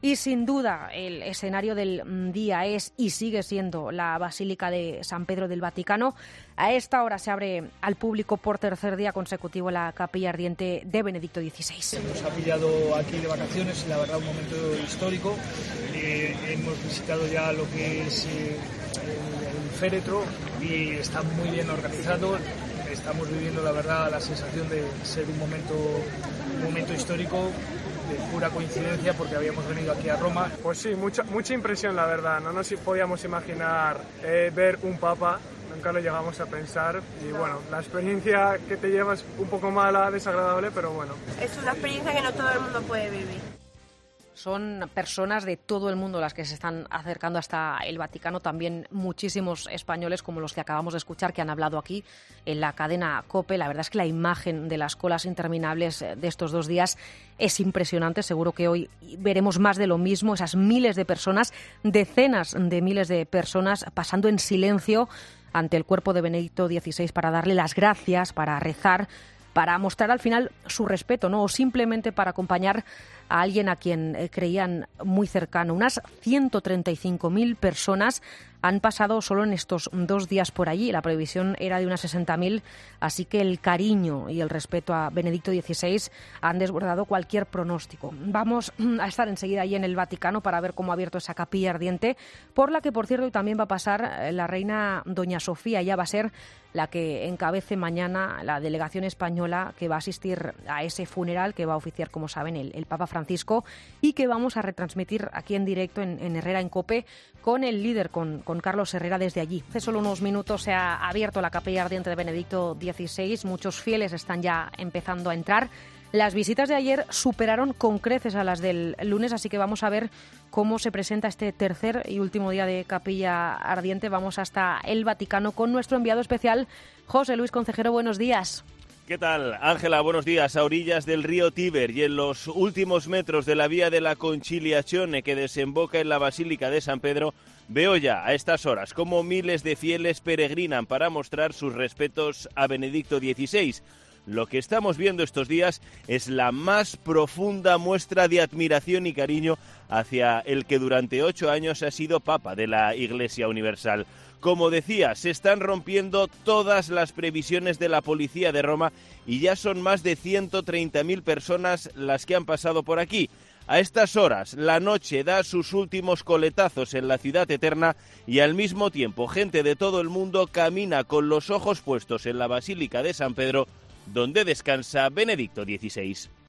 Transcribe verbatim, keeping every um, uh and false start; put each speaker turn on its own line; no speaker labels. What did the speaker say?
Y sin duda el escenario del día es y sigue siendo la Basílica de San Pedro del Vaticano. A esta hora se abre al público por tercer día consecutivo la capilla ardiente de Benedicto dieciséis.
Nos ha pillado aquí de vacaciones y la verdad un momento histórico. Eh, hemos visitado ya lo que es eh, el, el féretro y está muy bien organizado. Estamos viviendo la verdad la sensación de ser un momento, un momento histórico de pura coincidencia porque habíamos venido aquí a Roma.
Pues sí, mucha, mucha impresión la verdad, no nos podíamos imaginar eh, ver un papa, nunca lo llegamos a pensar y bueno, la experiencia que te llevas un poco mala, desagradable, pero bueno.
Es una experiencia que no todo el mundo puede vivir.
Son personas de todo el mundo las que se están acercando hasta el Vaticano, también muchísimos españoles como los que acabamos de escuchar que han hablado aquí en la cadena COPE. La verdad es que la imagen de las colas interminables de estos dos días es impresionante. Seguro que hoy veremos más de lo mismo, esas miles de personas, decenas de miles de personas pasando en silencio ante el cuerpo de Benedicto dieciséis para darle las gracias, para rezar, para mostrar al final su respeto, ¿no? O simplemente para acompañar a alguien a quien creían muy cercano. Unas ciento treinta y cinco mil personas han pasado solo en estos dos días por allí. La previsión era de unas sesenta mil, así que el cariño y el respeto a Benedicto dieciséis han desbordado cualquier pronóstico. Vamos a estar enseguida allí en el Vaticano para ver cómo ha abierto esa capilla ardiente, por la que, por cierto, también va a pasar la reina doña Sofía. Ella va a ser la que encabece mañana la delegación española que va a asistir a ese funeral que va a oficiar, como saben, el, el Papa Francisco y que vamos a retransmitir aquí en directo en, en Herrera en COPE con el líder, con, con Carlos Herrera desde allí. Hace solo unos minutos se ha abierto la capilla ardiente de Benedicto dieciséis. Muchos fieles están ya empezando a entrar. Las visitas de ayer superaron con creces a las del lunes, así que vamos a ver cómo se presenta este tercer y último día de capilla ardiente. Vamos hasta el Vaticano con nuestro enviado especial, José Luis Concejero. Buenos días.
¿Qué tal, Ángela? Buenos días. A orillas del río Tíber y en los últimos metros de la vía de la Conciliazione que desemboca en la Basílica de San Pedro, veo ya a estas horas cómo miles de fieles peregrinan para mostrar sus respetos a Benedicto dieciséis. Lo que estamos viendo estos días es la más profunda muestra de admiración y cariño hacia el que durante ocho años ha sido Papa de la Iglesia Universal. Como decía, se están rompiendo todas las previsiones de la policía de Roma y ya son más de ciento treinta mil personas las que han pasado por aquí. A estas horas, la noche da sus últimos coletazos en la ciudad eterna y al mismo tiempo gente de todo el mundo camina con los ojos puestos en la Basílica de San Pedro, donde descansa Benedicto dieciséis.